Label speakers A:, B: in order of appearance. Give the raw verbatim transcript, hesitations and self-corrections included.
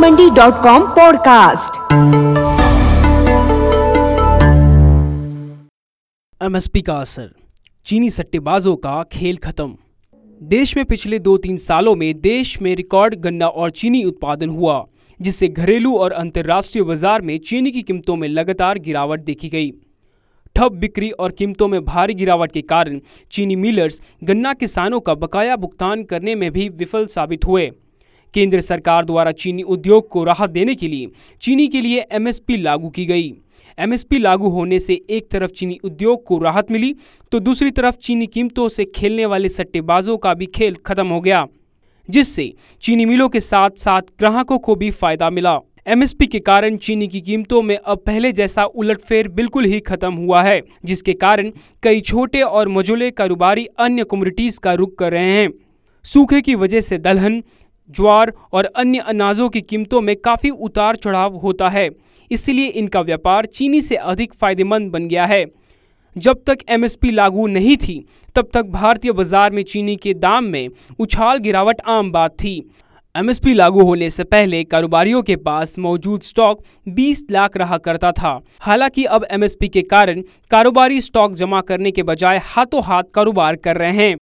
A: मंडी dot com podcast.
B: MSP का असर, चीनी सट्टेबाजों का खेल खत्म। देश में पिछले दो तीन सालों में देश में रिकॉर्ड गन्ना और चीनी उत्पादन हुआ, जिससे घरेलू और अंतर्राष्ट्रीय बाजार में चीनी की कीमतों में लगातार गिरावट देखी गई। ठप बिक्री और कीमतों में भारी गिरावट के कारण चीनी मिलर्स गन्ना किसानों का बकाया भुगतान करने में भी विफल साबित हुए। केंद्र सरकार द्वारा चीनी उद्योग को राहत देने के लिए चीनी के लिए एमएसपी लागू की गई। एमएसपी लागू होने से एक तरफ चीनी उद्योग को राहत मिली, तो दूसरी तरफ चीनी कीमतों से खेलने वाले सट्टेबाजों का भी खेल खत्म हो गया, जिससे चीनी मिलों के साथ साथ ग्राहकों को भी फायदा मिला। एमएसपी के कारण चीनी की कीमतों में अब पहले जैसा उलटफेर बिल्कुल ही खत्म हुआ है, जिसके कारण कई छोटे और मझोले कारोबारी अन्य कमोडिटीज का रुख कर रहे हैं। सूखे की वजह से दलहन, ज्वार और अन्य अनाजों की कीमतों में काफी उतार चढ़ाव होता है, इसलिए इनका व्यापार चीनी से अधिक फायदेमंद बन गया है। जब तक एमएसपी लागू नहीं थी, तब तक भारतीय बाजार में चीनी के दाम में उछाल गिरावट आम बात थी। एमएसपी लागू होने से पहले कारोबारियों के पास मौजूद स्टॉक बीस लाख रहा करता था। हालांकि अब एमएसपी के कारण कारोबारी स्टॉक जमा करने के बजाय हाथों हाथ कारोबार कर रहे हैं।